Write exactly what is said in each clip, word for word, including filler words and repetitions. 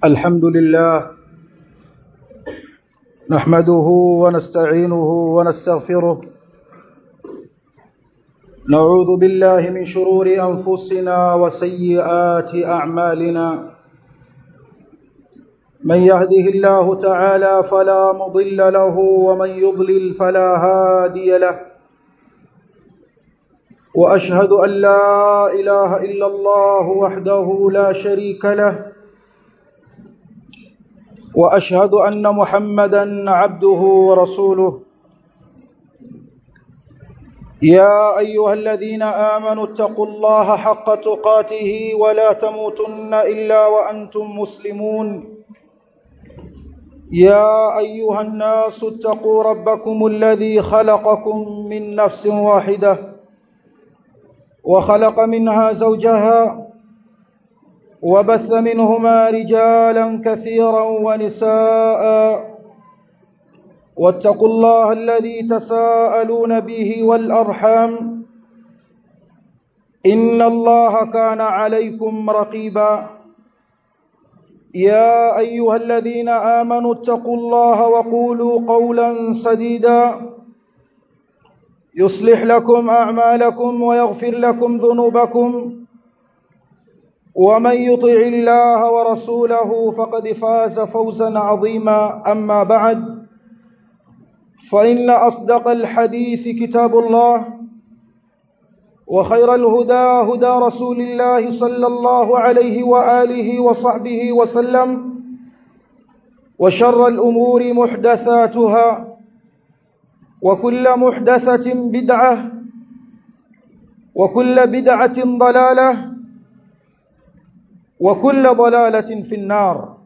الحمد لله نحمده ونستعينه ونستغفره نعوذ بالله من شرور أنفسنا وسيئات أعمالنا من يهده الله تعالى فلا مضل له ومن يضلل فلا هادي له وأشهد أن لا إله إلا الله وحده لا شريك له وأشهد أن محمدًا عبده ورسوله يا أيها الذين آمنوا اتقوا الله حق تقاته ولا تموتن إلا وأنتم مسلمون يا أيها الناس اتقوا ربكم الذي خلقكم من نفس واحدة وخلق منها زوجها وبث منهما رجالا كثيرا ونساء واتقوا الله الذي تساءلون به والأرحام إن الله كان عليكم رقيبا يا أيها الذين آمنوا اتقوا الله وقولوا قولا سديدا يصلح لكم أعمالكم ويغفر لكم ذنوبكم ومن يطع الله ورسوله فقد فاز فوزا عظيما أما بعد فإن أصدق الحديث كتاب الله وخير الهدى هدى رسول الله صلى الله عليه وآله وصحبه وسلم وشر الأمور محدثاتها وكل محدثة بدعة وكل بدعة ضلالة وكل ضلالة في النار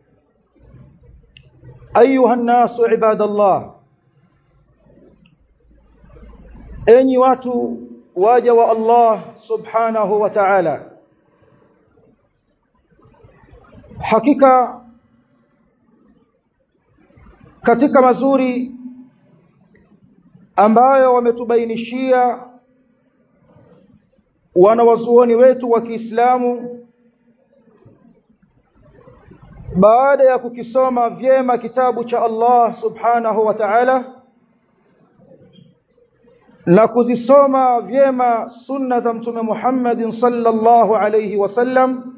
أيها الناس عباد الله أني watu waja wa Allah subhanahu wa ta'ala hakika katika mazuri ambayo wametubainishia wanawazuoni wetu wa Kiislamu baada ya kukisoma vyema kitabu cha Allah subhanahu wa ta'ala na kuzisoma vyema sunna za mtume Muhammad sallallahu alayhi wasallam,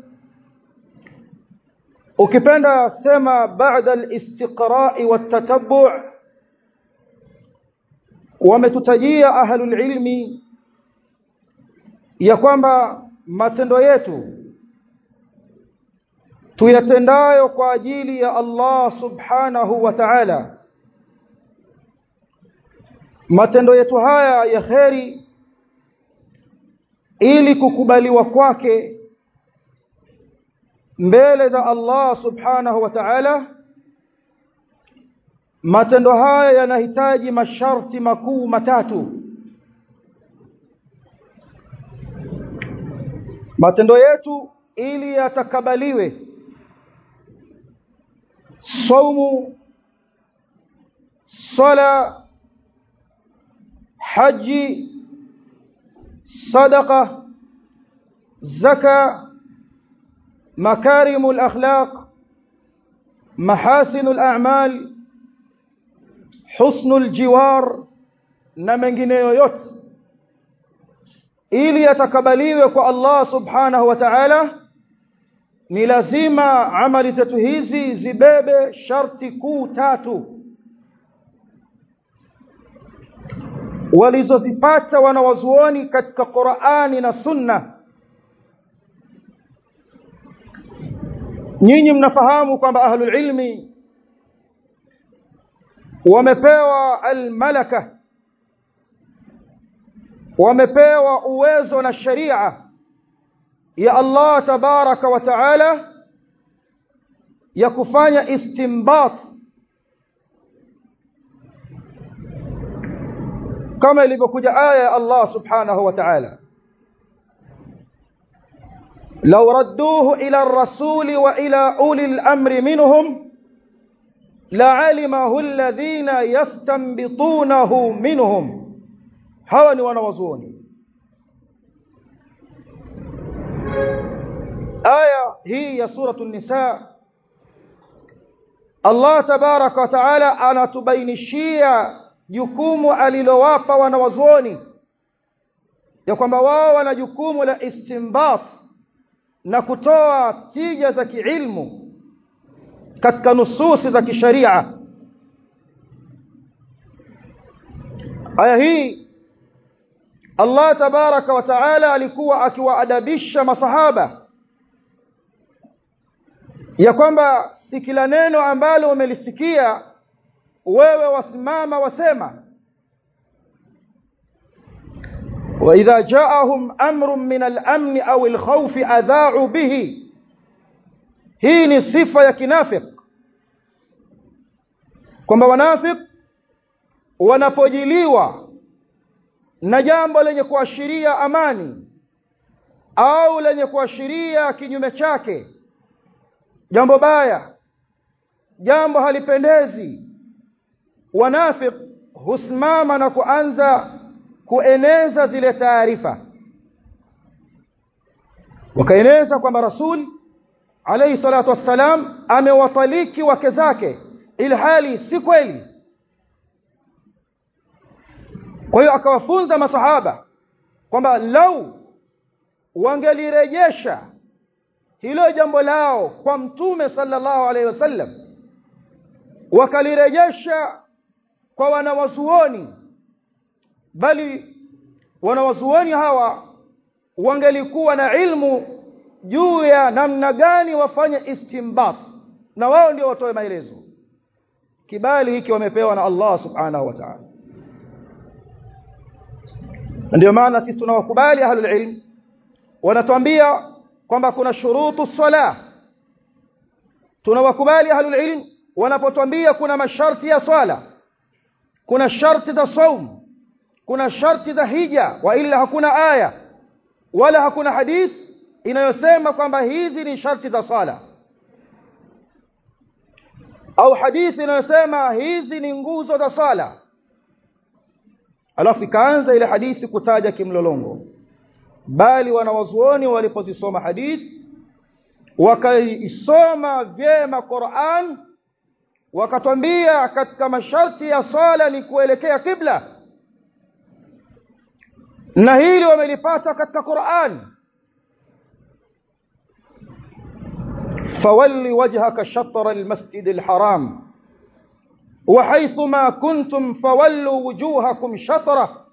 ukipenda sema baada al-istiqra'i wat-tatabbu' wametutajia ahlul ilmi ya kwamba matendo yetu tuyatendayo kwa ajili ya Allah subhanahu wa ta'ala, matendo yetu haya ya kheri ili kukubaliwa kwake mbele za Allah subhanahu wa ta'ala, matendo haya yanahitaji masharti makuu matatu. Matendo yetu ili yatakabaliwe, saumu, sala, haji, sadaqa, zaka, makarimul akhlaq, mahasinul a'mal, husnul jiwar na mengineyo yote, ili yatakabaliwe kwa Allah subhanahu wa ta'ala, ni lazima amali zetu hizi zibebe sharti kuu tatu walizozipata wanawazuoni katika Qur'ani na Sunna. Nyinyi mnafahamu kwamba ahlul ilmi wamepewa al-malaka, wamepewa uwezo na sharia ya Allah tabaraka wa taala ya kufanya istinbat kama ilivyokuja aya ya Allah subhanahu wa ta'ala, law radduhu ila ar-rasuli wa ila ulil amri minhum la'alimahu alladhina yastanbitunahu minhum. Hawa ni wanawazuoni. Aya hii ya suratu Nisa Allah tabaraka wa taala anatubainishia jukumu alilowapa wanawazuoni ya kwamba wao wana jukumu la istinbat na kutoa tija za kiilmu katika nususi za kisharia. Aya hii Allah tabaraka wa taala alikuwa akiwaadabisha masahaba ya kwamba si kila neno ambalo umelisikia wewe wasimama wasema. Wa idha ja'ahum amrun min al-amn aw al-khawf adha'u bihi. Hii ni sifa ya kinafik, kwamba wanafik wanapojiliwa na jambo lenye kuashiria amani au lenye kuashiria kinyume chake, jambo baya, jambo halipendezi, wanafik husimama na kuanza kueneza zile taarifa, wakaeneza kwamba Rasul alayhi salatu wassalam amewataliki wake zake, ilhali si kweli. Kwa hiyo akawafunza masahaba kwamba lau wangelirejesha hilo jambo lao kwa Mtume sallallahu alayhi wasallam, wakalirejesha kwa wanawazuoni, bali wanawazuoni hawa wangelikuwa na ilmu juu ya namna gani wafanye istinbat, na wao ndio watoe maelezo. Kibali hiki wamepewa na Allah subhanahu wa ta'ala. Ndio maana sisi tunawakubali ahlul ilm wanatuambia kwamba kuna shurutu sala. Tunawakubali ahlul ilm wanapotuambia kuna masharti ya swala, kuna sharti za saum, kuna sharti za hija, wa ila hakuna aya wala hakuna hadith inayosema kwamba hizi ni sharti za swala, au hadithi inayosema hizi ni nguzo za swala. Alafu ikaanza ile hadithi kutaja kimlolongo, bali wanawazuoni walipozisoma hadithi wakaisoma vyema Qur'an, wakatwambia katika masharti ya swala ni kuelekea kibla, na hili wamelipata katika Qur'an. فولي وجهك شطر المسجد الحرام وحيثما كنتم فولوا وجوهكم شطره.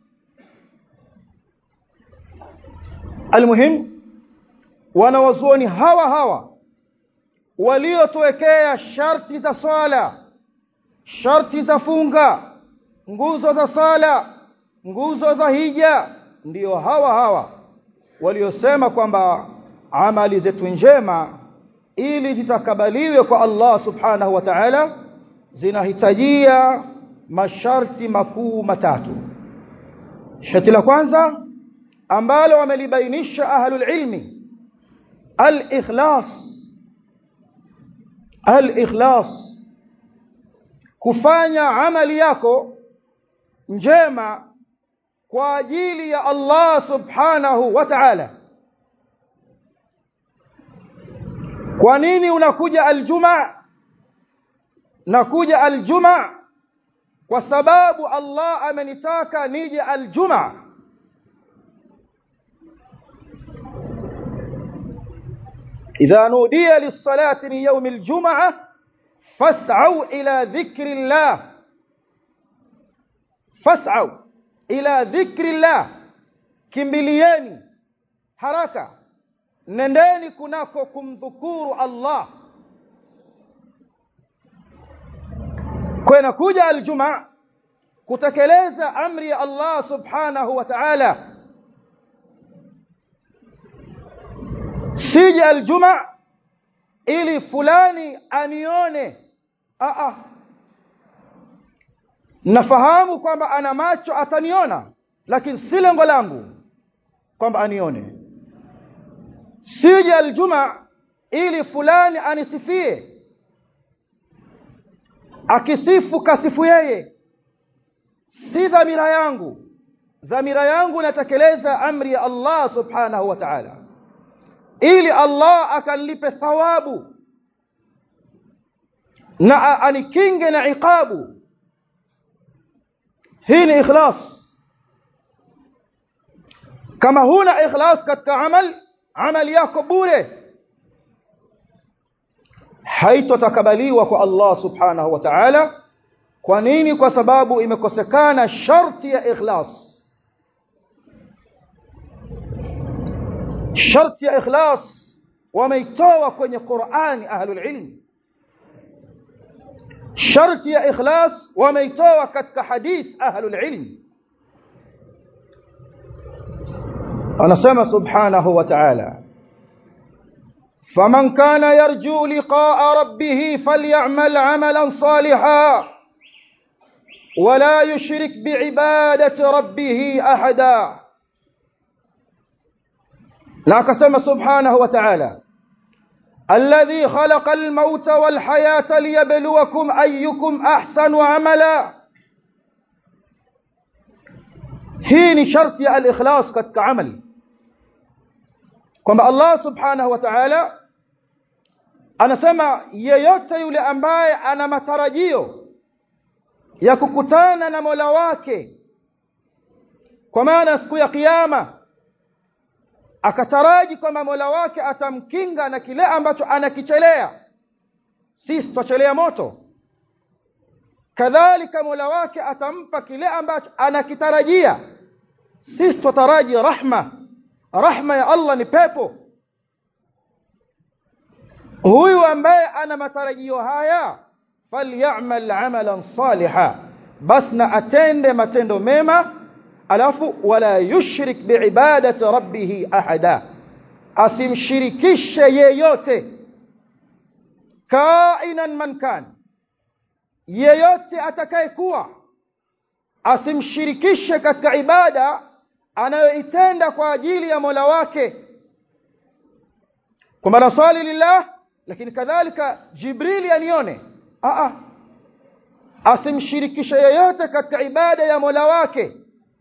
المهم wanawazuoni hawa hawa waliotuwekea sharti za swala, sharti za funga, nguzo za sala, nguzo za hija, ndio hawa hawa waliosema kwamba amali zetu njema ili zitakabaliwe kwa Allah subhanahu wa ta'ala zinahitajia masharti makuu matatu. Sharti la kwanza ambalo wamelibainisha ahlul ilmi, al-ikhlas. Al-ikhlas, kufanya amali yako njema kwa ajili ya Allah subhanahu wa ta'ala. Kwa nini unakuja aljumaa? Nakuja aljumaa kwa sababu Allah amenitaka nije aljumaa. idha nudiya lis-salati min yawm al-jum'ah fas'au ila dhikri Allah, fas'au ila dhikri Allah, kimbilieni haraka, nendeni kunako kumdhukuru Allah. Kwa nakuja aljumaa kutekeleza amri ya Allah subhanahu wa ta'ala. Sija aljumaa ili fulani anione. a a nafahamu kwamba ana macho ataniona, lakini si lengo langu kwamba anione. Sija aljumaa ili fulani anisifie, akisifu kasifu yeye, si dhamira yangu. Dhamira yangu natekeleza amri ya Allah subhanahu wa ta'ala ili Allah akanlipe thawabu. na anikinge na iqabu. Hii ni ikhlas. Kama huna ikhlas katika amal, amali yako bure, haitotakabaliwa kwa Allah subhanahu wa ta'ala. Kwa nini? Kwa sababu imekosekana sharti ya ikhlas. Sharti ya ikhlas wameitoa kwenye Qur'ani ahlul ilm. Sharti ya ikhlas wameitoa katika hadith ahlul ilm. Anasema subhanahu wa ta'ala, فمن كان يرجو لقاء ربه فليعمل عملا صالحا ولا يشرك بعبادة ربه أحدا. لكن سبحانه وتعالى الذي خلق الموت والحياة ليبلوكم أيكم أحسن عملا. هي شرط الإخلاص كعمل. كما الله سبحانه وتعالى anasema yeyote yule ambaye ana matarajio ya kukutana na Mola wake, kwa maana siku ya kiyama, akataraji kwamba Mola wake atamkinga na kile ambacho anakichelea. Sisi tutachelea moto, kadhalika Mola wake atampa kile ambacho anakitarajia. Sisi tutaraji rahma. Rahma ya Allah ni pepo. Huyu ambaye ana matarajio haya, falyamal amalan saliha, basna atende matendo mema, alafu wala yushrik biibadati rabbih ahada, asimshirikishe yeyote, kainan man kan, yeyote atakayekuwa, asimshirikishe katika ibada anayoitenda kwa ajili ya Mola wake. Kwa maana swali lillah, lakini kadhalika Jibrili anione, a a asimshirikishe yeyote katika ibada ya Mola wake.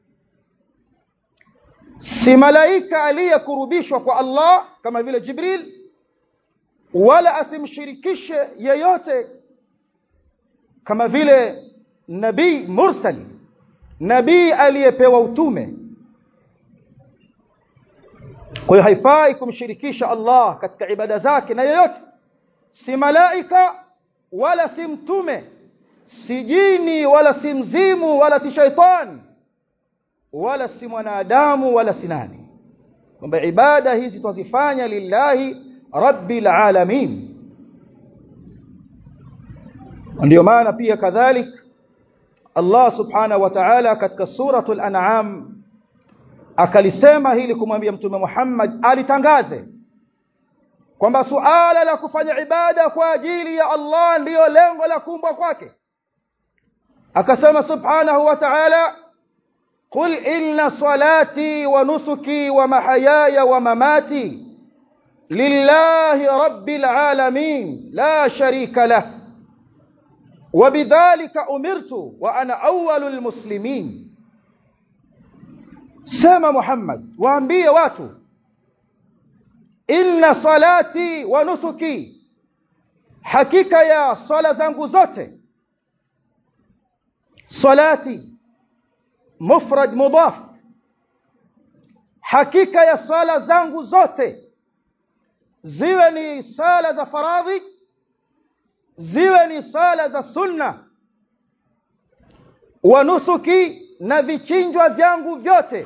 Si malaika aliyekurubishwa kwa Allah kama vile Jibril, wala asimshirikishe yeyote kama vile nabii mursal, nabii aliyepewa utume. Kwa hiyo haifai kumshirikisha Allah katika ibada zake na yeyote, si malaika wala si mtume, si jini wala si mzimu wala si shaitani wala si mwanadamu wala si nani. Kwamba ibada hizi tuzifanya lillahi rabbil alamin. Ndio maana pia kadhalik Allah subhanahu wa ta'ala katika suratul an'am akalisema hili kumwambia Mtume Muhammad alitangaze kwamba suala la kufanya ibada kwa ajili ya Allah ndiyo lengo la kuumbwa kwake. Akasema subhanahu wa ta'ala, qul inna salati wa nusuki wa mahayaya wa mamati lillahi rabbil alamin la sharika lah wa bidhalika umirtu wa ana awwalul muslimin. Sema Muhammad, waambie watu, inna salati wa nusuki, hakika ya sala zangu zote. Salati mufrad mudaf, hakika ya sala zangu zote, ziwe ni sala za faradhi, ziwe ni sala za sunna. Wa nusuki, na vichinjwa vyangu vyote,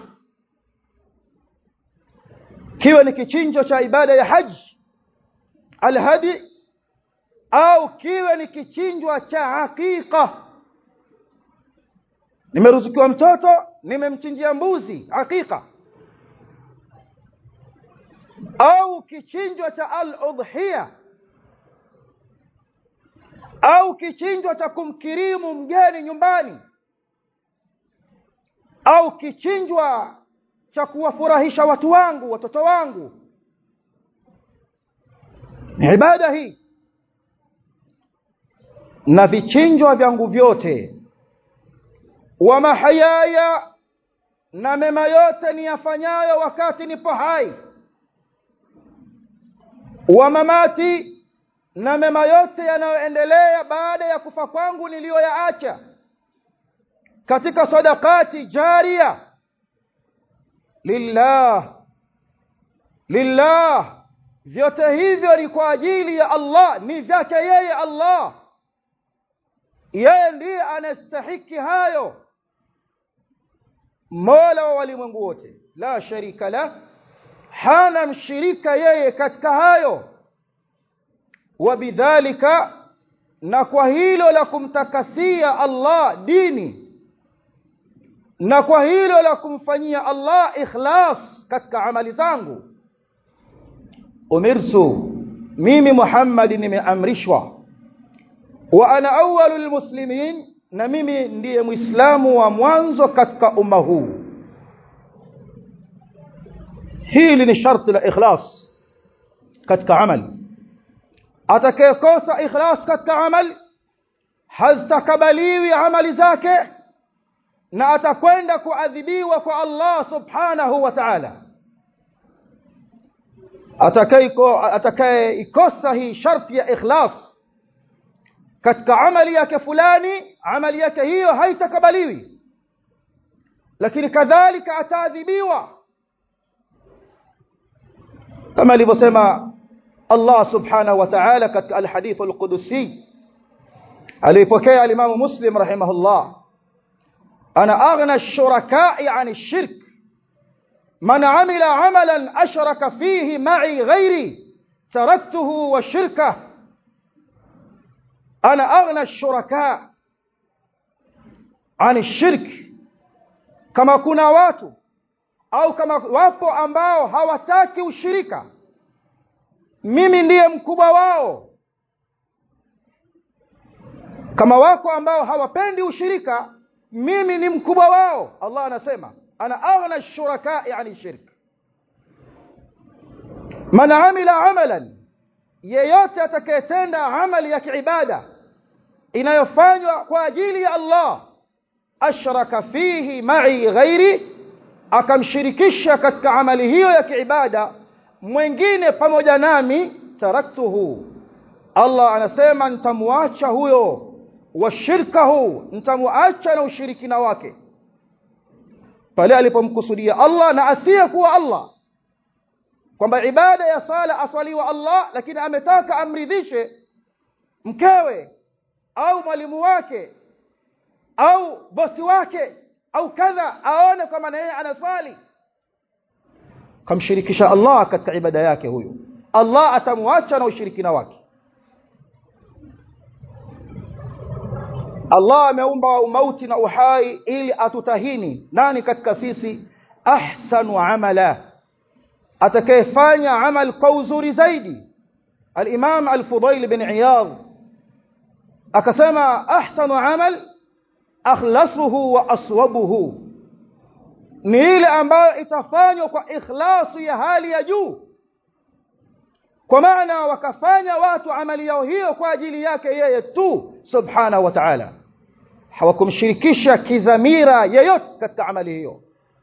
kiwe ni kichinjo cha ibada ya haji alhadi, au kiwe ni kichinjwa cha hakika. Nimeruzukiwa mtoto, nimemchinjia mbuzi hakika, au kichinjwa cha al-udhiya, au kichinjwa cha kumkirimu mgeni nyumbani, au kichinjwa cha kuwafurahisha watu wangu, watoto wangu. Ni ibada hii. Na vichinjwa vyangu vyote, wa mahayaya, na mema yote niyafanyayo wakati nipo hai, wa mamati, na mema yote yanayoendelea baada ya kufa kwangu niliyoyaacha katika sadaqati jariya lillah lillah, vyote hivyo ni kwa ajili ya Allah, ni vyake yeye Allah. Yeye ndiye anastahiki hayo, Mola wa walimwengu wote, la sharika la, hana mshirika yeye katika hayo. Wabidhalika, na kwa hilo la kumtakasia Allah dini, na kwa hilo la kumfanyia Allah ikhlas katika amali zangu, umirtu, mimi Muhammad nimeamrishwa, wa ana awwalul muslimin, na mimi ndiye muislamu wa mwanzo katika umma huu. Hili ni sharti la ikhlas katika amali. Atakayekosa ikhlas katika amali hazitakubaliwi amali zake, na atakwenda kuadhibiwa kwa Allah subhanahu wa ta'ala. Atakayeiko atakayeikosa hii sharti ya ikhlas katika amali yake fulani, amali yake hiyo haitakubaliwi, lakini kadhalika ataadhibiwa, kama alivyosema Allah subhanahu wa ta'ala katika al-hadith al-qudusi alipokea al-Imam Muslim rahimahullah, ana aghna ash-shuraka'i 'an ash-shirk man 'amila 'amalan ashraka fihi ma'i ghairi taraktuhu wa shirkahu. Ana aghna ash-shuraka' 'an ash-shirk, kama kuna watu au kama wapo ambao hawataki ushirika, mimi ndiye mkubwa wao. Kama wako ambao hawapendi ushirika, mimi ni mkubwa wao. Allah anasema ana aghna ash-shuraka'i 'ani shirk. Man 'amila 'amalan, yeyote atakayetenda amali ya kiibada inayofanywa kwa ajili ya Allah, ashraka fihi ma'i ghairi, akamshirikisha katika amali hiyo ya kiibada mwingine pamoja nami, taraktuhu, Allah anasema nitamwacha huyo, wa shirkahu, nitamwacha na ushirikina wake. Pale alipomkusudia Allah na asiye kuwa Allah, kwamba ibada ya sala aswaliwa Allah, lakini ametaka amridhishe mkewe au mwalimu wake au bosi wake au kadha, aone kama na yeye anasali, kamshirikisha Allah katika ibada yake, huyo Allah atamwacha na ushirikina wake. Allah ameumba umauti na uhai ili atutahini nani katika sisi ahsanu amala, atakayefanya amal kwa uzuri zaidi. Al-Imam Al-Fudail bin Iyadh akasema ahsanu amal akhlasuhu wa aswabuhu, ni ile ambayo itafanywa kwa ikhlasu ya hali ya juu, kwa maana wakafanya watu amali yao hiyo kwa ajili yake yeye tu subhanahu wa ta'ala, hawakumshirikisha kidhamira yeyote katika amali hiyo.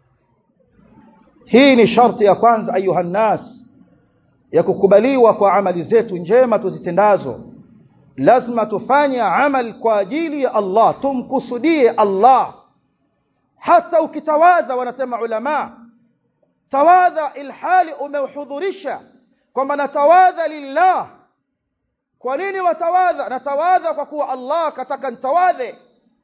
Hii ni sharti ya kwanza ayuha nas ya kukubaliwa kwa amali zetu njema tuzitendazo. Lazima tufanye amal kwa ajili ya Allah, tumkusudie Allah. Hata ukitawadha, wanasema ulama, tawadha ilhali umehudhurisha kwamba natawadha lillah. Kwa nini watawadha? Natawadha kwa kuwa Allah kataka nitawadhe.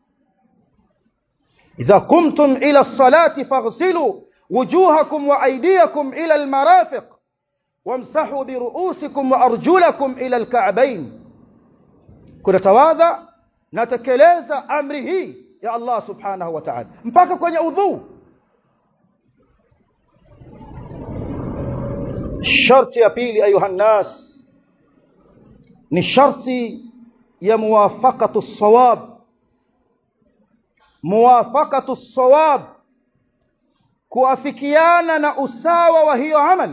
idha qumtum ila as-salati faghsilu wujuhakum wa aydiyakum ila al-marafiq wamsahu bi ru'usikum wa arjulakum ila al-ka'bayn. Kuna tawadha na tekeleza amri hii ya Allah subhanahu wa ta'ala mpaka kwenye udhu. Sharti ya pili ayuha nas ni sharti ya muwafaqatu as-sawab. Muwafaqatu as-sawab, kuafikiana na usawa wa hiyo amali,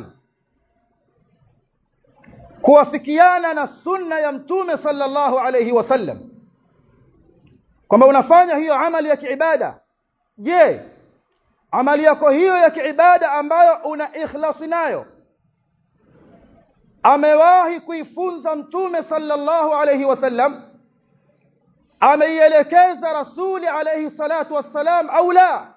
kuafikiana na sunna ya mtume sallallahu alayhi wasallam, kwamba unafanya hiyo amali ya kiibada. Je, amali yako hiyo ya kiibada ambayo una ikhlasi nayo, amewahi kuifunza mtume sallallahu alayhi wasallam, ameielekeza rasuli alayhi salatu wassalam au la?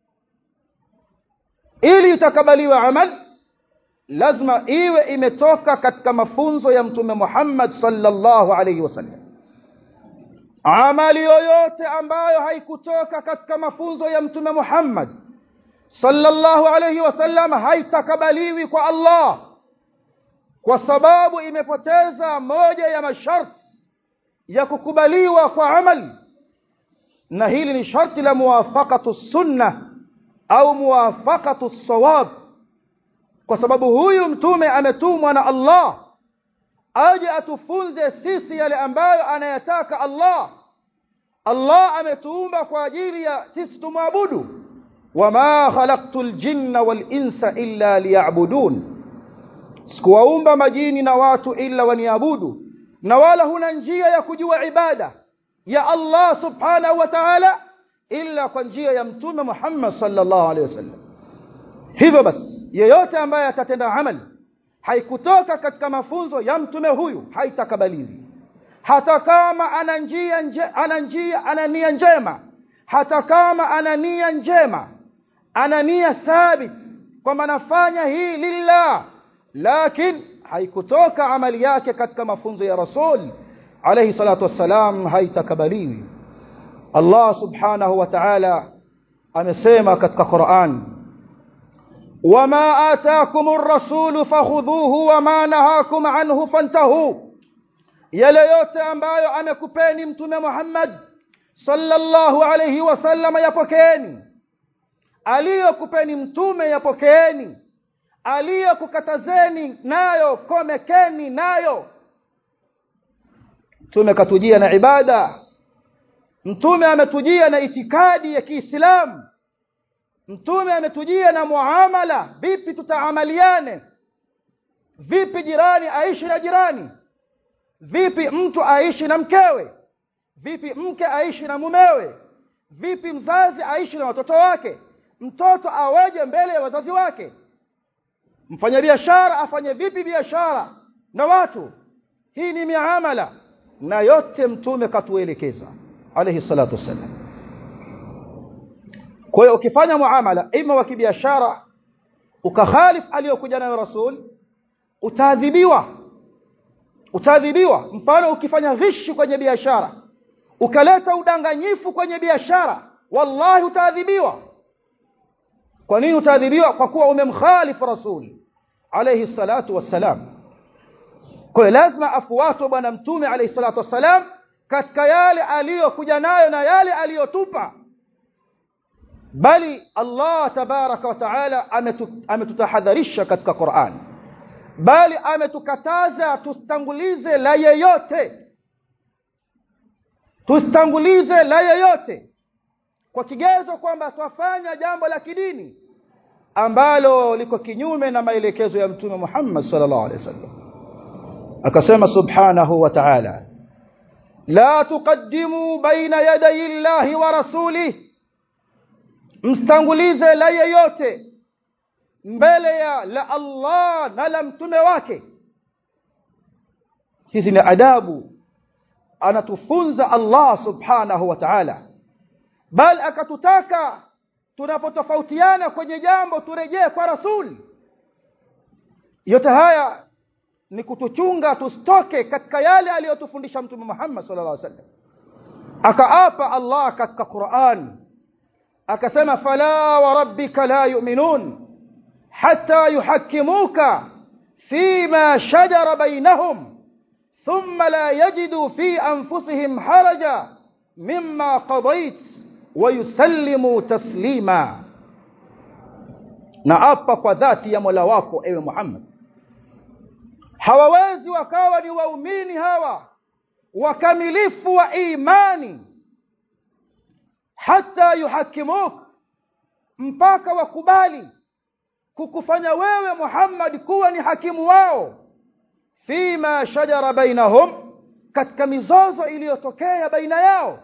Ili itakabaliwe amal lazima iwe imetoka katika mafunzo ya mtume Muhammad sallallahu alayhi wasallam. Amali yoyote ambayo haikutoka katika mafunzo ya mtume Muhammad sallallahu alayhi wasallam haitakabaliwi kwa Allah, kwa sababu imepoteza moja ya masharti ya kukubaliwa kwa amali, na hili ni sharti la muwafaqatu sunnah au muwafaqatu sawab, kwa sababu huyu mtume ametumwa na Allah aje atufunze sisi yale ambayo anayataka Allah. Allah ametuumba kwa ajili ya sisi tumwabudu, wama khalaqtul jinna wal insa illa liya'budun, sikuwaumba majini na watu illa waniabudu. Na wala huna njia ya kujua ibada ya Allah subhanahu wa ta'ala illa kwa njia ya mtume Muhammad sallallahu alaihi wasallam. Hivyo basi yeyote ambaye atatenda amali haikutoka katika mafunzo ya mtume huyu haitakabaliwi, hata kama ana njia nje, ana njia ana nia njema, hata kama ana nia njema, ana nia thabit kwamba anafanya hii lillah, lakini haikutoka amali yake katika mafunzo ya rasul alayhi salatu wassalam, haitakabaliwi. Allah subhanahu wa ta'ala amesema katika Qur'an, wama ataakumur rasulu fakhudhuhu wama nahakum anhu fantahu, yale yote ambayo amekupeni mtume Muhammad sallallahu alayhi wasallam yapokeeni, aliyokupeni mtume yapokeeni, aliyokukatazeni nayo komekeni nayo. Mtume katujia na ibada, mtume ametujia na itikadi ya Kiislamu, mtume ametujia na muamala, vipi tutaamaliane, vipi jirani aishi na jirani, vipi mtu aishi na mkewe, vipi mke aishi na mumewe, vipi mzazi aishi na watoto wake, mtoto aweje mbele ya wazazi wake, mfanyabiashara afanye vipi biashara na watu. Hii ni miamala, na yote mtume katuelekeza alayhi salatu wasallam. Kwa hiyo ukifanya muamala ima wa kibiashara ukakhalif aliyokuja nayo rasul, utaadhibiwa, utaadhibiwa. Mfano, ukifanya ghishi kwenye biashara, ukaleta udanganyifu kwenye biashara, wallahi utaadhibiwa. Kwa nini utaadhibiwa? Kwa kuwa umemkhalifu rasul alayhi salatu wassalam. Kwa hiyo lazima afuatwe bwana mtume alayhi salatu wassalam katika yale aliyokuja nayo na yale aliyotupa. Bali Allah tabaraka wa taala ametutahadharisha katika Qur'an, bali ametukataza tustangulize la yeyote, tustangulize la yeyote kwa kigezo kwamba twafanya jambo la kidini ambalo liko kinyume na maelekezo ya mtume Muhammad sallallahu alaihi wasallam. Akasema subhanahu wa ta'ala, la tuqaddimu baina yaday Allahi wa rasulihi, mstangulize la yeyote mbele ya la Allah na la mtume wake. Hizi ni adabu anatufunza Allah subhanahu wa ta'ala, bal akatutaka tunapotofautiana kwenye jambo turejee kwa rasul. Yote haya ni kutuchunga tusitoke katika yale aliyotufundisha mtume Muhammad sallallahu alaihi wasallam. Akaapa Allah katika Qur'an akasema, fala wa rabbika la yu'minun hatta yuhakkimuka fima shajara bainahum thumma la yajidu fi anfusihim haraja mimma qadait wa yusallimu taslima. Na apa kwa dhati ya Mola wako ewe Muhammad, hawawezi wakawa ni waumini hawa wakamilifu wa imani hata yuhakimuk, mpaka wakubali kukufanya wewe Muhammad kuwa ni hakimu wao, fima shajara bainahum, katika mizozo iliyotokea baina yao.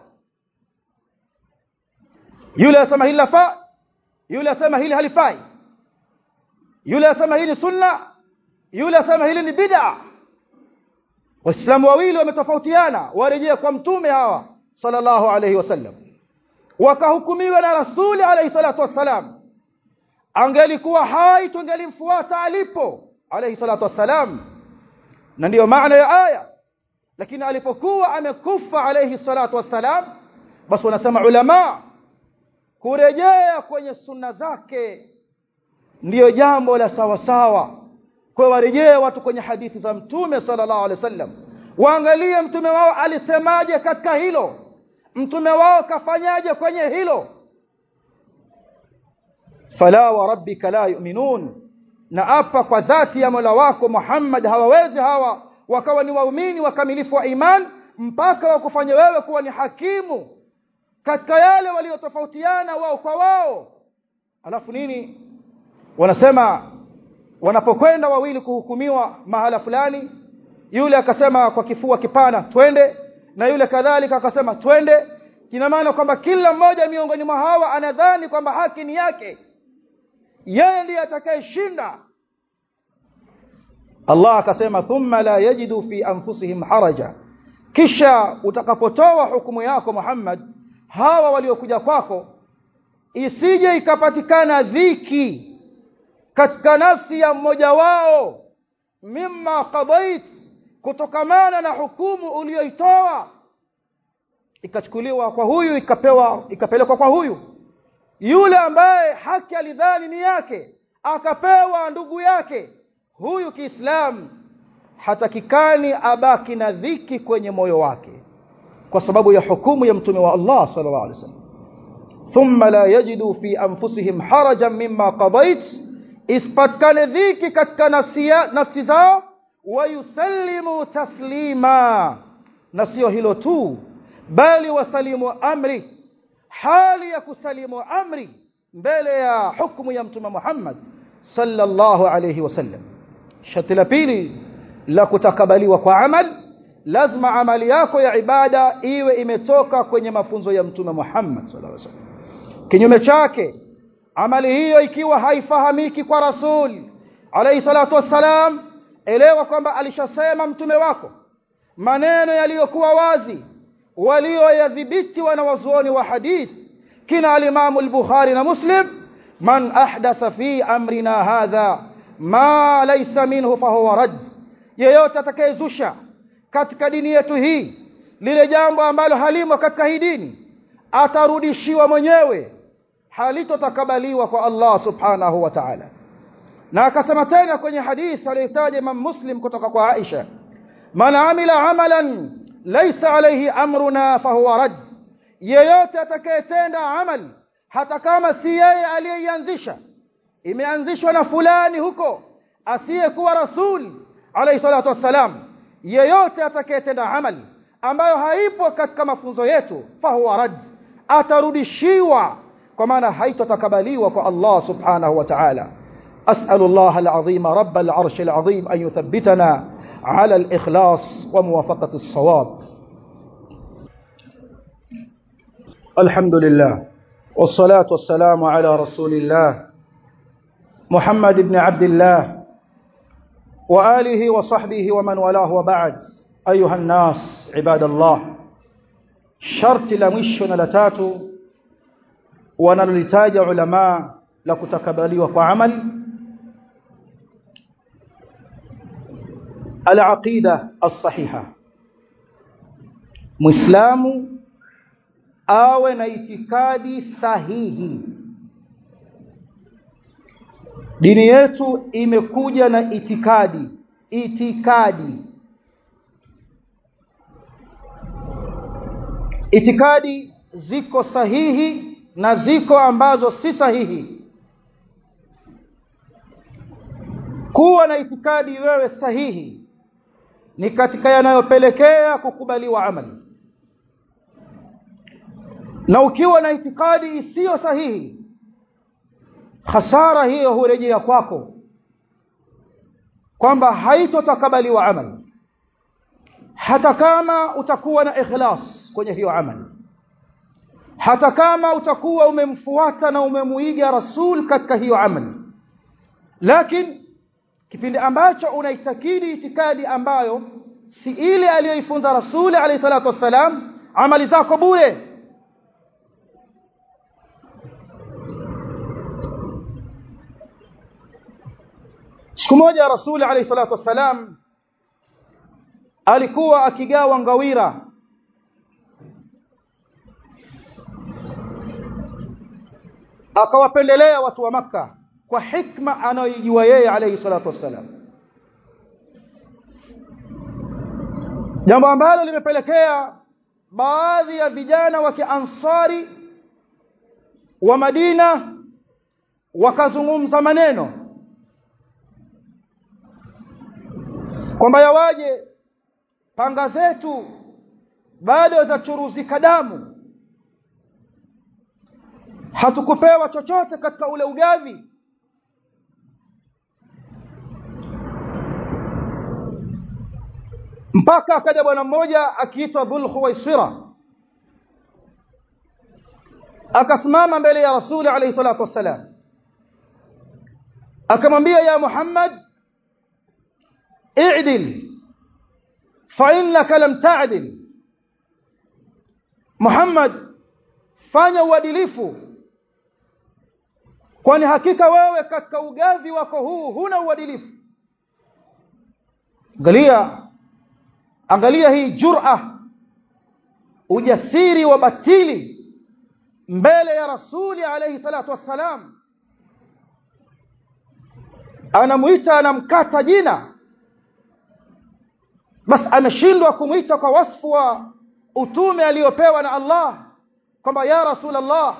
Yule asema hili lafaa, yule asema hili halifai, yule asema hili sunna, yule asema hili ni bid'a. Waislamu wawili wametofautiana, warejea kwa mtume hawa sallallahu alayhi wasallam, wakahukumiwa na rasuli alayhi salatu wassalam. Angelikuwa hai tungelimfuata alipo alayhi salatu wassalam, na ndiyo maana ya aya. Lakini alipokuwa amekufa alayhi salatu wassalam, basi wanasema ulama kurejea kwenye sunna zake ndiyo jambo la sawa sawa. Kwa warejee watu kwenye hadithi za mtume sallallahu alaihi wasallam, waangalie mtume wao alisemaje katika hilo, mtume wao kafanyaje kwenye hilo. Fala wa rabbika la yu'minun, na apa kwa dhati ya Mola wako Muhammad, hawawezi hawa wakawa ni waumini wakamilifu wa iman mpaka wakufanye wewe kuwa ni hakimu katika yale waliotofautiana wao kwa wao. Alafu nini wanasema wanapokwenda wawili kuhukumiwa mahala fulani, yule akasema kwa kifua kipana twende, na yule kadhalika akasema twende, kina maana kwamba kila mmoja miongoni mwa hawa anadhani kwamba haki ni yake, yeye ndiye atakayeshinda. Allah akasema thumma la yajidu fi anfusihim haraja, kisha utakapotoa hukumu yako Muhammad, hawa waliokuja kwako isije ikapatikana dhiki katika nafsi ya mmoja wao, mimma qadait, kutokamana na hukumu uliyoitoa, ikachukuliwa kwa huyu ikapewa ikapelekwa kwa huyu. Yule ambaye haki alidhani ni yake akapewa ndugu yake. Huyu Kiislamu hatakikani abaki na dhiki kwenye moyo wake kwa sababu ya hukumu ya mtume wa Allah sallallahu alaihi wasallam. Thumma la yajidu fi anfusihim harajan mimma qadait, ispatkane dhiki katika nafsi nafsi zao, wa yusallimu taslima, na sio hilo tu bali wasalimu amri, hali ya kusalimu amri mbele ya hukumu ya mtume Muhammad sallallahu alayhi wasallam. Sharti la pili la kutakabaliwa kwa amal, lazima amali yako ya ibada iwe imetoka kwenye mafunzo ya mtume Muhammad sallallahu alayhi wasallam. Kinyume chake, amali hiyo ikiwa haifahamiki kwa rasul alayhi salatu wassalam, elewa kwamba alishasema mtume wako maneno yaliyokuwa wazi walioyadhibiti wanawazuoni wa hadith kina al-Imam al-Bukhari na Muslim, man ahdatha fi amrina hadha ma laysa minhu fahuwa rad, yeyote atakayezusha katika dini yetu hii lile jambo ambalo halimo katika hii dini atarudishiwa mwenyewe, halitotakabaliwa kwa Allah subhanahu wa ta'ala. Na akasema tena kwenye hadithi aliyotaja Imam Muslim kutoka kwa Aisha, man amila amalan laysa alayhi amruna fahuwa rad, yeyote atakayetenda amal hata kama si yeye aliyeanzisha, imeanzishwa na fulani huko asiyekuwa rasul alayhi salatu wassalam, yeyote atakayetenda amal ambayo haipo katika mafunzo yetu fahuwa rad, atarudishiwa, kwa maana haitotakabaliwa kwa Allah subhanahu wa ta'ala. أسأل الله العظيم رب العرش العظيم أن يثبتنا على الإخلاص وموافقة الصواب. الحمد لله والصلاة والسلام على رسول الله محمد بن عبد الله وآله وصحبه ومن والاه وبعد. أيها الناس عباد الله, شرط لمشنا لتاتو ونلتاج علماء لكتكبلي وقعمل العقيدة الصحيحة. مسلم awe na itikadi sahihi. Dini yetu imekuja na itikadi itikadi itikadi ziko sahihi na ziko ambazo si sahihi. Kuwa na itikadi wewe sahihi ni katika yanayopelekea kukubaliwa amali, na ukiwa na itikadi isiyo sahihi, hasara hiyo hurejea kwako kwamba haitotakabaliwa amali, hata kama utakuwa na ikhlas kwenye hiyo amali, hata kama utakuwa umemfuata na umemuiga rasul katika hiyo amali. Lakini kipindi ambacho unaitakidi itikadi ambayo si ile aliyoifunza Rasuli alayhi salatu wassalam, amali zako bure. Siku moja Rasuli alayhi salatu wassalam alikuwa akigawa ngawira. Akawapendelea watu wa Makka kwa hikma anayojua yeye alayhi salatu wassalam, jambo ambalo limepelekea baadhi ya vijana wa Kiansari wa Madina wakazungumza maneno kwamba yawaje panga zetu bado zachuruzika damu, hatukupewa chochote katika ule ugavi. Mpaka akaja bwana mmoja akiitwa Dhul Khuwaisira, akasimama mbele ya Rasuli alayhi salatu wassalam, akamwambia, ya Muhammad, i'dil fa innaka lam ta'dil. Muhammad, fanya uadilifu, kwani hakika wewe katika ugavi wako huu huna uadilifu. Angalia angalia hii jur'a, ujasiri wa batili mbele ya Rasuli alayhi salatu wassalam. Anamuita, anamkata jina, bas ameshindwa kumuita kwa wasfu wa utume aliyopewa na Allah kwamba ya Rasulullah.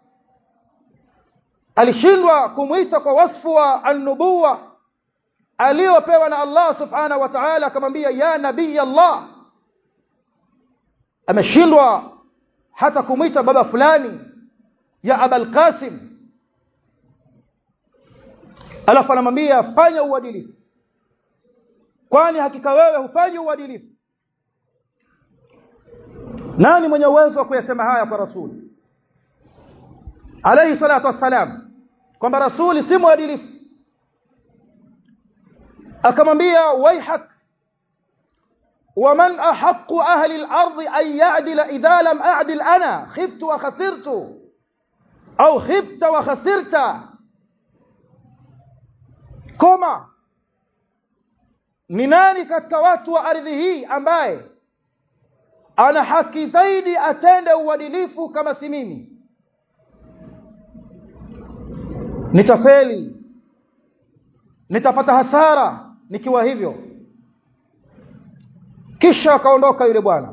Alishindwa kumuita kwa wasfu wa an-nubuwa aliyopewa na Allah subhanahu wa ta'ala, akamwambia ya nabii Allah. Ameshindwa hata kumuita baba fulani ya Abul Qasim, alafu anamwambia fanya uadilifu, kwani hakika wewe hufanyi uadilifu. Nani mwenye uwezo wa kuyasema haya kwa Rasuli alayhi salatu wassalam, kwamba Rasuli si mwadilifu? Akamwambia, waihak, waman ahaqqu ahli al-ardi an ya'dila idha lam a'dil ana, khibtu wa khasirtu au khibta wa khasirta. Koma, ni nani katika watu wa ardhi hii ambaye ana haki zaidi atende uadilifu kama si mimi? Nitafeli, nitapata hasara nikiwa hivyo. Kisha akaondoka yule bwana.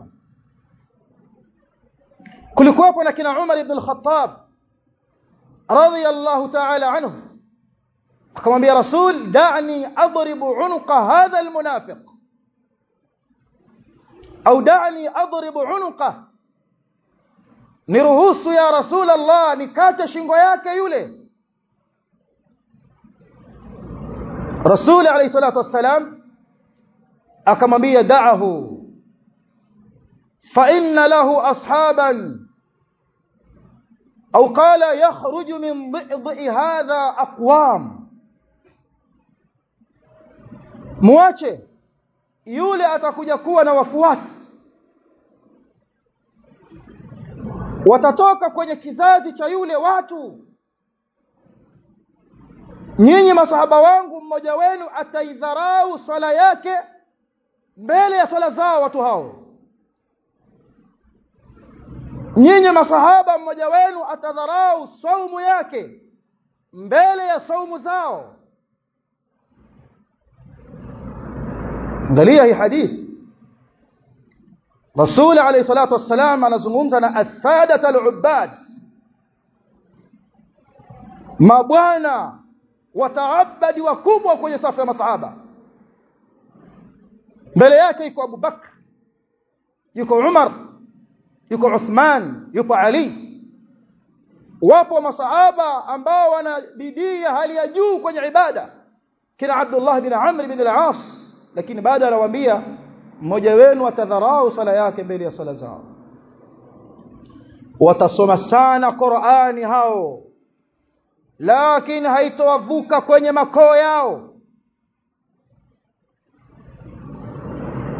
Kulikuwa na kina Umar ibn al-Khattab radiyallahu ta'ala anhu, akamwambia Rasul, da'ni adribu unuqa hadha al-munafiq, au da'ni adribu unuqa, niruhusu ya Rasul Allah nikate shingo yake yule. Rasul alayhi salatu wassalam akamwambia, da'ahu fa inna lahu ashaban, au qala yakhruju min dhi'i hadha aqwam. Muache yule, atakuja kuwa na wafuasi, watatoka kwenye kizazi cha yule watu. Nyinyi masahaba wangu, mmoja wenu ataidharau swala yake mbele ya swala zao watu hao. Nyinyi masahaba, mmoja wenu atadharau saumu yake mbele ya saumu zao. Angalia hii hadithi. Rasul alayhi salatu wassalam anazungumza na as-sadat al-ubbad, mabwana wataabadi wakubwa kwenye safu ya masahaba. Mbele yake yuko Abu Bakr, yuko Umar, yuko Uthman, yuko Ali. Wapo masahaba ambao wana bidii ya hali ya juu kwenye ibada, kina Abdullah bin Amr bin al-As, lakini baada anawaambia mmoja wenu atadharau sala yake mbele ya sala zao. Watasoma sana Qur'ani hao, lakini haitowavuka kwenye makoo yao.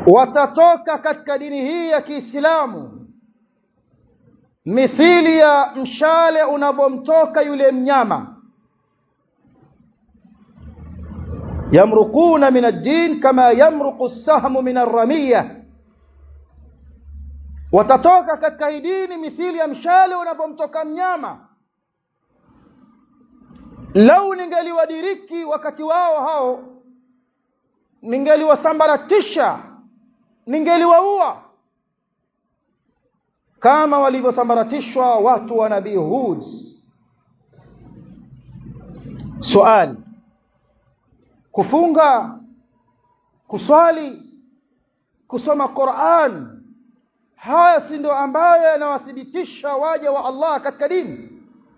watatoka katika dini hii ya Kiislamu mithili ya mshale unavomtoka yule mnyama. Yamruquna min ad-din kama yamruqu as-sahmu min ar-ramiyah, watatoka katika hii dini mithili ya mshale unavomtoka mnyama. Lau ningeliwadiriki wakati wao hao, ningeliwasambaratisha, ningeliwaua kama walivyosambaratishwa watu wa Nabii Hud. Swali: kufunga, kuswali, kusoma Qur'an, haya si ndio ambayo yanawathibitisha waja wa Allah katika dini?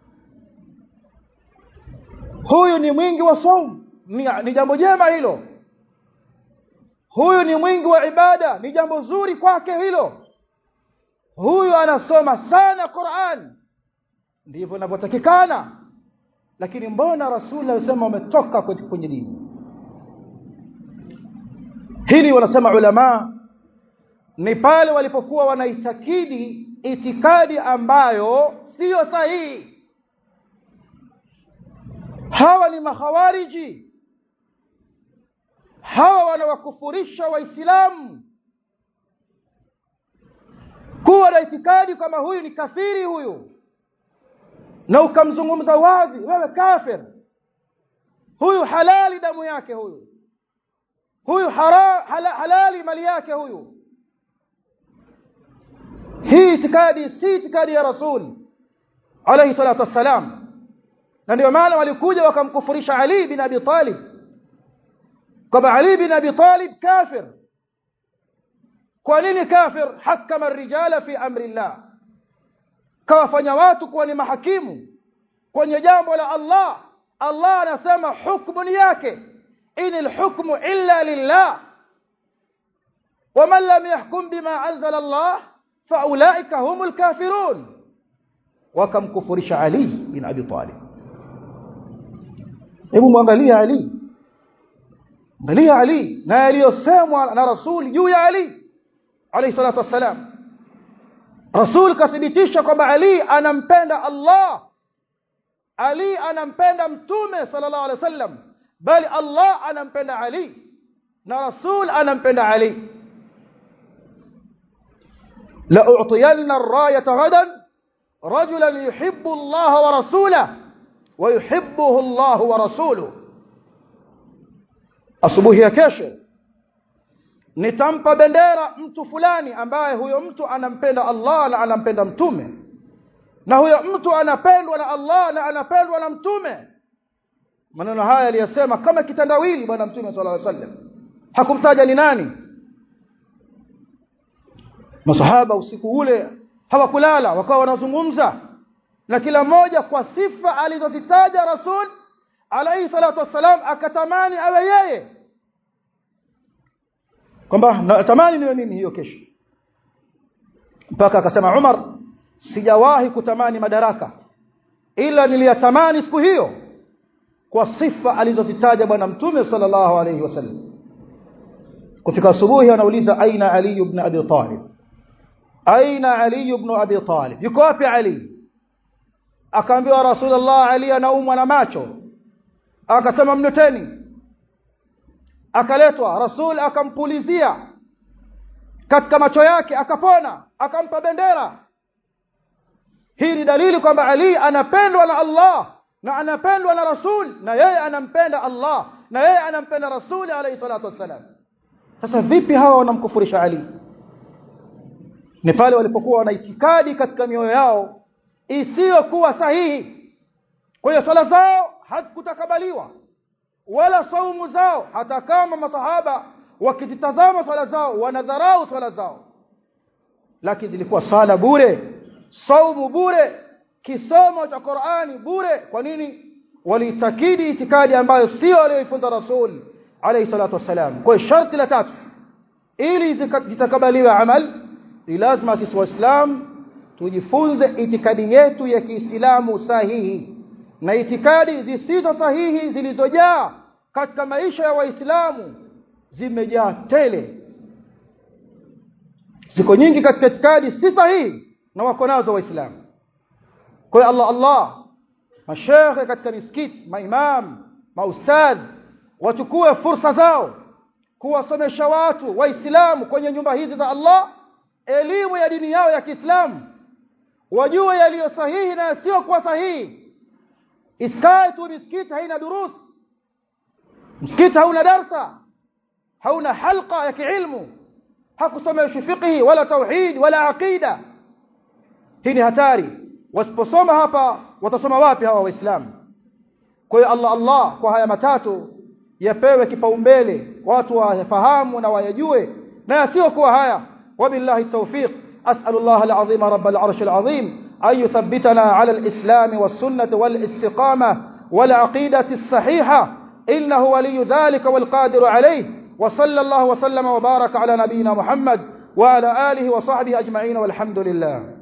Huyu ni mwingi wa saum, ni, ni jambo jema hilo. Huyu ni mwingi wa ibada, ni jambo zuri kwake hilo. Huyu anasoma sana Qur'an, ndivyo inavyotakikana. Lakini mbona Rasul alisema umetoka kwenye dini? Hili wanasema ulama ni pale walipokuwa wanaitakidi itikadi ambayo sio sahihi. Hawa ni makhawariji, hawa wanawakufurisha Waislamu. Kuwa na itikadi kama huyu ni kafiri huyu, na ukamzungumza wazi, wewe kafir, huyu halali damu yake, huyu huyu hara, hala, halali mali yake huyu. Hii itikadi si itikadi ya Rasul alayhi salatu wassalam. Na ndio maana walikuja wakamkufurisha Ali bin Abi Talib, kwamba Ali bin Abi Talib kafir. Kwa nini kafir? Hakama ar-rijala fi amri Allah, kawafanya watu kuwa ni mahakimu kwenye jambo la Allah. Allah anasema hukumu ni yake, inil hukmu illa lillah, waman lam yahkum bima anzala Allah fa ulaika humul kafirun. Wakamkufurisha Ali bin Abi Talib. Hebu muangalia Ali, angalia Ali na aliyosemwa na Rasul juu ya Ali alayhi salatu wassalam. Rasul kathibitisha kwamba Ali anampenda Allah, Ali anampenda Mtume sallallahu alayhi wasallam, bali Allah anampenda Ali na Rasul anampenda Ali. la u'tiyanna ar-rayata ghadan rajulan yuhibbu Allah wa rasulahu wa yuhibbuhu Allah wa rasuluhu. Asubuhi ya kesho nitampa bendera mtu fulani ambaye huyo mtu anampenda Allah na anampenda Mtume, na huyo mtu anapendwa na Allah na anapendwa na Mtume. Maneno haya aliyasema kama kitandawili bwana Mtume sallallahu alaihi wasallam, hakumtaja ni nani. Masahaba usiku ule hawakulala, wakawa wanazungumza, na kila mmoja kwa sifa alizozitaja Rasul alayhi salatu wasalam akatamani awe yeye, kwamba natamani niwe mimi hiyo kesho. Mpaka akasema Umar, sijawahi kutamani madaraka ila niliyatamani siku hiyo, kwa sifa alizozitaja bwana Mtume sallallahu alayhi wasallam. Kufika asubuhi anauliza aina Ali ibn Abi Talib, aina Ali ibn Abi Talib, yuko wapi Ali? Akaambiwa Rasulullah, Ali anaumwa na macho. Akasema mleteni. Akaletwa Rasul, akampulizia katika macho yake akapona, akampa bendera. Hii ni dalili kwamba Ali anapendwa na Allah na anapendwa na Rasul, na yeye anampenda Allah na yeye anampenda Rasul alayhi salatu wassalam. Sasa vipi hawa wanamkufurisha Ali? Ni pale walipokuwa wana itikadi katika mioyo yao isiyokuwa sahihi. Kwa hiyo swala zao hazikutakabaliwa, wala saumu zao, hata kama masahaba wakizitazama swala zao wanadharau swala zao, lakini zilikuwa sala bure, saumu bure, kisomo cha Qur'ani bure. Kwa nini? Walitakidi itikadi ambayo sio aliyoifunza Rasul alayhi salatu wasalam. Kwa sharti la tatu ili zitakabaliwe amal, ni lazima sisi Waislamu tujifunze itikadi yetu ya Kiislamu sahihi, na itikadi zisizo sahihi zilizojaa katika maisha ya Waislamu zimejaa tele. ziko nyingi katika itikadi si sahihi na wako nazo waislamu. Kwa hiyo Allah Allah mashaikh katika misikiti, maimam, maustadh wachukue fursa zao kuwasomesha watu waislamu kwenye nyumba hizi za Allah elimu ya dini yao ya Kiislamu, wajue yaliyo sahihi na yasiyo kwa sahihi. Isikae tu misikiti haina durus, msikiti hauna darsa, hauna halqa ya kiilmu, hakusomeshwi fiqhi wala tauhid wala aqida. Hii ni hatari. Wasiposoma hapa watasoma wapi hawa waislamu? Kwa hiyo Allah Allah kwa haya matatu yapewe kipaumbele, watu wayafahamu na wayajue na yasiyo kwa haya. Wabillahi tawfiq. As'alullah al-azim rabbal arsh al-azim an yuthabbitana ala al-islam was-sunnah wal-istiqamah wal-aqidati as-sahihah innahu waliyyu dhalika wal-qadiru alayhi. Wa sallallahu wa sallama wa baraka ala nabiyyina Muhammad wa ala alihi wa sahbihi ajma'in walhamdulillah.